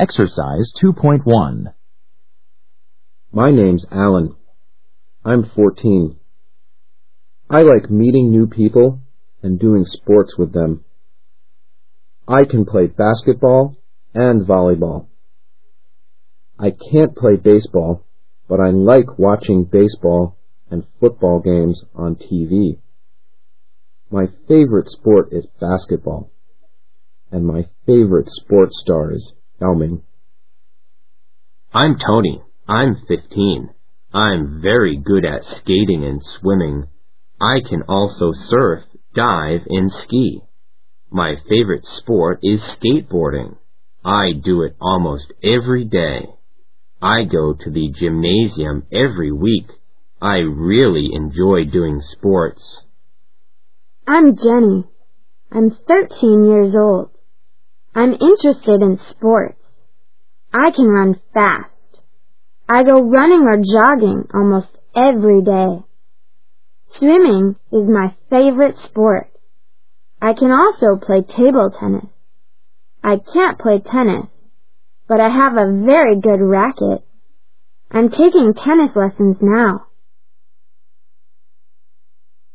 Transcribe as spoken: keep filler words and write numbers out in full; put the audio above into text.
Exercise two point one. My name's Alan. I'm fourteen. I like meeting new people and doing sports with them. I can play basketball and volleyball. I can't play baseball, but I like watching baseball and football games on T V. My favorite sport is basketball, and my favorite sports star is Yao Ming. I'm Tony. I'm fifteen. I'm very good at skating and swimming. I can also surf, dive, and ski. My favorite sport is skateboarding. I do it almost every day. I go to the gymnasium every week. I really enjoy doing sports. I'm Jenny. I'm thirteen years old. I'm interested in sports. I can run fast. I go running or jogging almost every day. Swimming is my favorite sport. I can also play table tennis. I can't play tennis, but I have a very good racket. I'm taking tennis lessons now.